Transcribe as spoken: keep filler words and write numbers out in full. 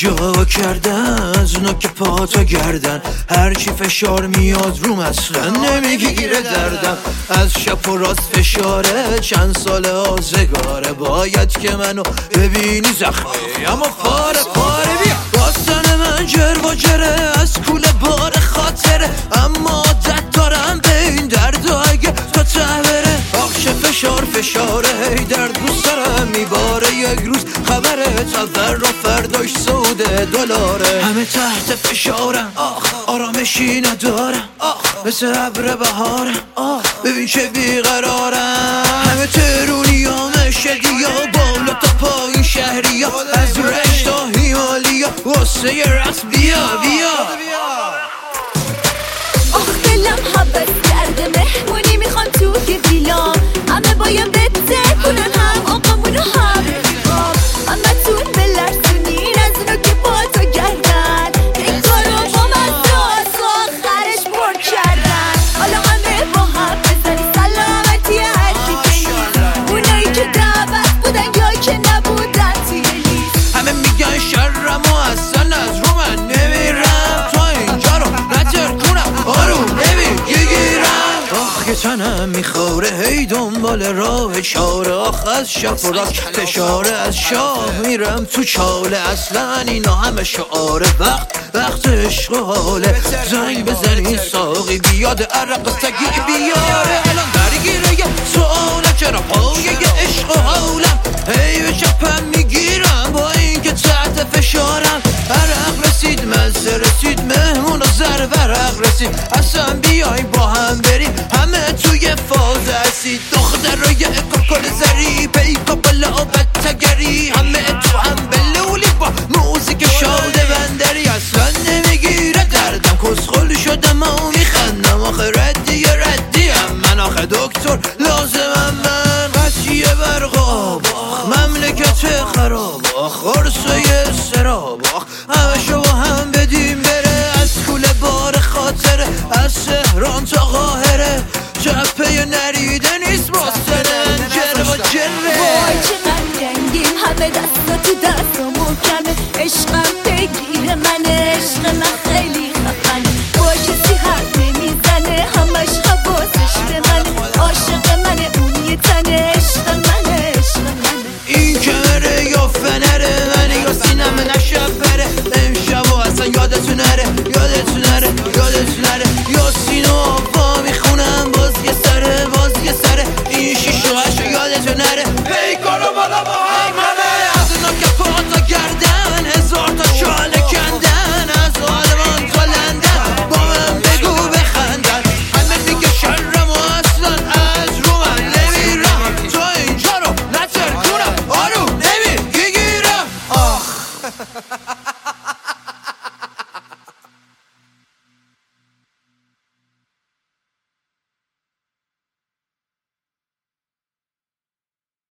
جا کردن از اونا که پاتا گردن، هر کی فشار میاد روم اصلا نمیگیره دردم. از شب و راست فشاره چند سال آزگاره، باید که منو ببینی زخمی اما پاره پاره. بیا باستان من جر و جره از کوله بار خاطره، اما عادت دارم به این درد اگه تا ته بره. آخش فشار فشاره هی درد رو سرم میباره، یک روز خبره تفر و فرداش سوده دلاره. همه تحت فشارم آخ آرامشی ندارم آخ مثل ابر بهارم آخ ببین چه بیقرارم. همه ترونی ها مشدی ها بالا تا پایین شهری ها، از رشت تا هیمالیا واسه یه رقص بیا بیا. آخ دلم حبت کرده مهمونی میخوام توی ویلا، همه باید بده کنن هم آقامون رو هم همه تون بلرزونین از اونو که با تو گردن، این کارو با من داست و آخرش پر کردن. حالا همه با هم بزنی سلامتی هر کی که نیست، اونایی که دعوت بودن یا که نبودن توی لیست. همه میگن شرم و اصلا از رو من نمیرم، تا اینجا رو نترکونم آروم نمیگیرم. آخ که تنم میخوره هی دنبال راه چاره، آخ از شب و راک فشاره از شاه میرم تو چاله. اصلا اینا همه شعاره وقت وقت عشق و حاله، زنگ بزنی ساقی بیاد عرق سگی بیاره. الان درگیره یه سوالم چرا پایه عشق و حالم هی به چپم میگیرم با این که تحت فشارم. عرق رسید مزه رسید مهمون و زر ورق رسید، اصلا بیای با هم بریم همه توی فاز اسید. دختر روی کاکل زری پیکا بلا و بدتگری، همه تو هم بلولی با موزیک شاده بندری. اصلا نمیگیره دردم کسخل شدم و میخندم، آخه ردی ردیم من آخه دکتر لازمم من. قصیه برق آب آخ مملکت خراب آخ عرصه سراب آخ همه شو هم بدیم بره، از کوله بار خاطره از سهران تا قاهره. جپه نریده نیست باستنن جر و جره. وای چقدر رنگیم همه دستا تو دست و محکمه، عشقم بگیره من عشق من خیلی خفنه. با کسی حرف نمیزنه همش حواسش به منه، عاشق منه اون یه تنه عشق منه عشق منه. این کمره یا فنره من یا سینم نشب بره، امشب و اصلا یادتون نره یادتون نره یادتون نره. یا سینو آبا میخونم باز یه سره باز یه سره، این شیش و هشت یادتون نره پیکارو بالا با هم همه. از اونا که پاتا گردن هزار تا چاله کندن، از آلمان تا لندن با من بگو بخندن. همه میگه شرم و اصلا از رو من نمیرم، تا اینجا رو نترکونم آروم نمیگیرم. آخ